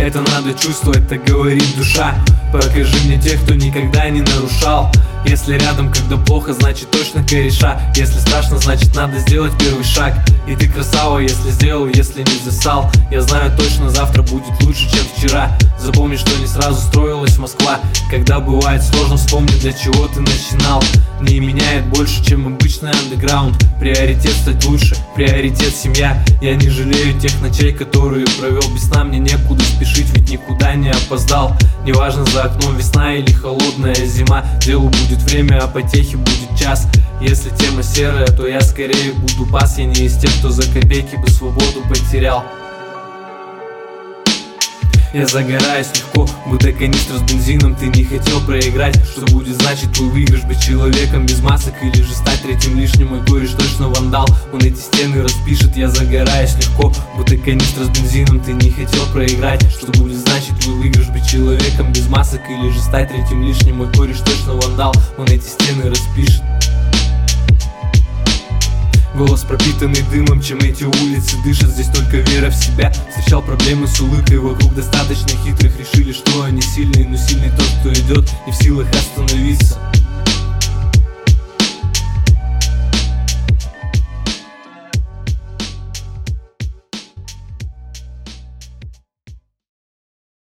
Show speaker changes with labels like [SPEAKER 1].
[SPEAKER 1] Это надо чувствовать, так говорит душа. Покажи мне тех, кто никогда не нарушал. Если рядом, когда плохо, значит точно кореша. Если страшно, значит надо сделать первый шаг. И ты красава, если сделал, если не засал. Я знаю точно, завтра будет лучше, чем вчера. Запомни, что не сразу строилась Москва. Когда бывает сложно, вспомни, для чего ты начинал. Не меняет больше, чем обычный андеграунд. Приоритет стать лучше, приоритет семья. Я не жалею тех ночей, которые провел без сна. Мне некуда спешить, ведь никуда не опоздал. Неважно, за окном весна или холодная зима. Делу будет время, а потехи будет час. Если тема серая, то я скорее буду пас. Я не из тех, кто за копейки бы свободу потерял. Я загораюсь легко, будто канистра с бензином. Ты не хотел проиграть, что будет значить твой выигрыш? Быть человеком без масок или же стать третьим лишним? Мой кореш точно вандал, он эти стены распишет. Я загораюсь легко, будто канистра с бензином. Ты не хотел проиграть, что будет значить твой выигрыш? Быть человеком без масок или же стать третьим лишним? Мой кореш точно вандал, он эти стены распишет. Голос пропитанный дымом, чем эти улицы дышат. Здесь только вера в себя. Встречал проблемы с улыбкой, вокруг достаточно хитрых. Решили, что они сильные, но сильный тот, кто идет, не в силах остановиться.